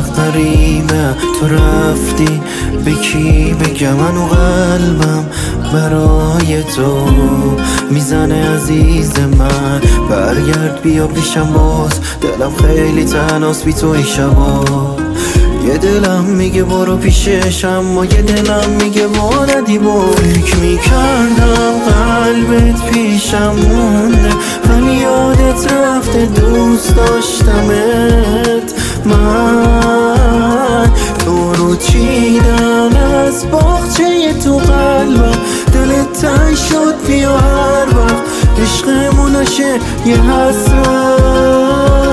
وقت قریبه تو رفتی، به کی بگم؟ منو قلبم برای تو میزنه عزیز من. برگرد بیا پیشم باز، دلم خیلی تنهاست بی تو این شبا. یه دلم میگه برو پیشش، اما یه دلم میگه ما ندی برو. فکر میکردم قلبت پیشم مونده، ولی یادت رفته دوست داشتمت. من تو رو چیدم از باغچه تو قلبم، دلت تنگ شد بیا هر وقت عشقمون نشه یه حسرت.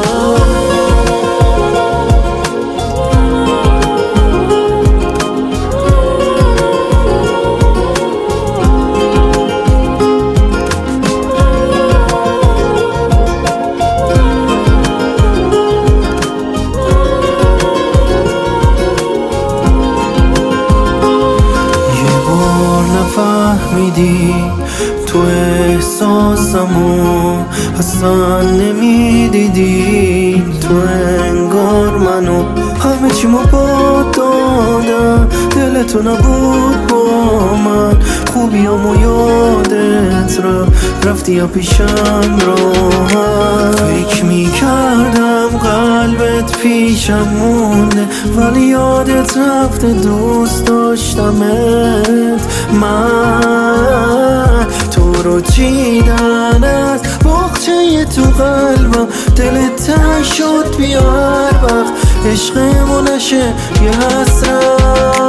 فهمیدی تو احساسمو اصلا نمیدیدی، تو انگار منو همه چیمو با دادم، دلتو نبود با من، خوبیامو یادت رفتی یا پیشم راحت. فکر میکردم قلبت پیشم مونده، ولی یادت رفته دوست داشتمت. من تو رو چیدن از باغچه تو قلبم، دلت تنگ شد بیا هر وقت عشقمون نشه یه حسرت.